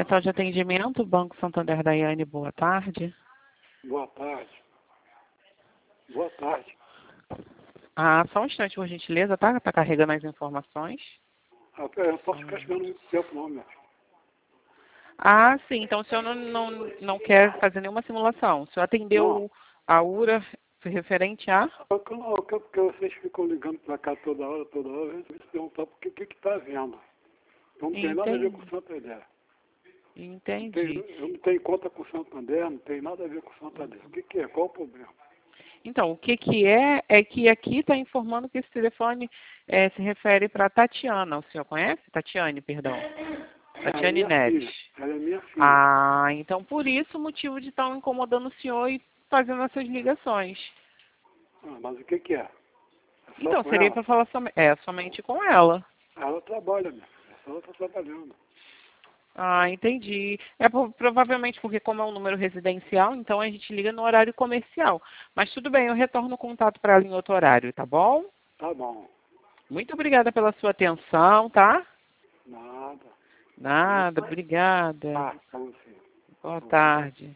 Central de Atendimento, Banco Santander, Daiane, boa tarde. Boa tarde. Boa tarde. Ah, só um instante, por gentileza, tá? Tá carregando as informações. Eu não posso ficar esperando muito tempo, não, meu filho. Ah, sim, então o senhor não quer fazer nenhuma simulação. O senhor atendeu a URA referente a... Porque vocês ficam ligando pra cá toda hora, eu resolvi se perguntar por que tá havendo. Não tem nada a ver com o Santander. Entendi. Eu não tenho conta com o Santander, não tem nada a ver com o Santander. O que é? Qual o problema? Então, o que é que aqui está informando que esse telefone se refere para Tatiana. O senhor conhece? Tatiane, perdão. Tatiane Neves. Ela é minha filha. Ah, então por isso o motivo de estar incomodando o senhor e fazendo essas ligações. Ah, mas o que é? Então, seria para falar somente com ela. Ela trabalha, minha filha. Ela está trabalhando. Ah, entendi. Provavelmente porque como é um número residencial, então a gente liga no horário comercial. Mas tudo bem, eu retorno o contato para ela em outro horário, tá bom? Tá bom. Muito obrigada pela sua atenção, tá? Nada. Nada, obrigada. Pra você. Boa tarde.